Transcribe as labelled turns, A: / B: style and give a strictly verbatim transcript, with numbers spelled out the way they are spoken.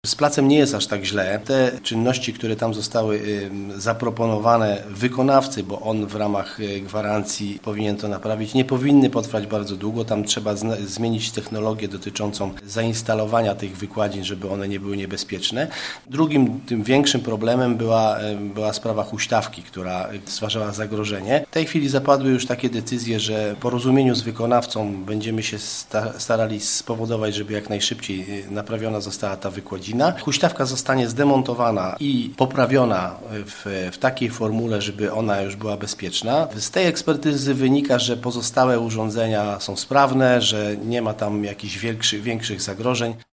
A: Z placem nie jest aż tak źle. Te czynności, które tam zostały zaproponowane wykonawcy, bo on w ramach gwarancji powinien to naprawić, nie powinny potrwać bardzo długo. Tam trzeba zmienić technologię dotyczącą zainstalowania tych wykładzin, żeby one nie były niebezpieczne. Drugim, tym większym problemem była, była sprawa huśtawki, która stwarzała zagrożenie. W tej chwili zapadły już takie decyzje, że w porozumieniu z wykonawcą będziemy się starali spowodować, żeby jak najszybciej naprawiona została ta wykładzina. Huśtawka zostanie zdemontowana i poprawiona w, w takiej formule, żeby ona już była bezpieczna. Z tej ekspertyzy wynika, że pozostałe urządzenia są sprawne, że nie ma tam jakichś większych, większych zagrożeń.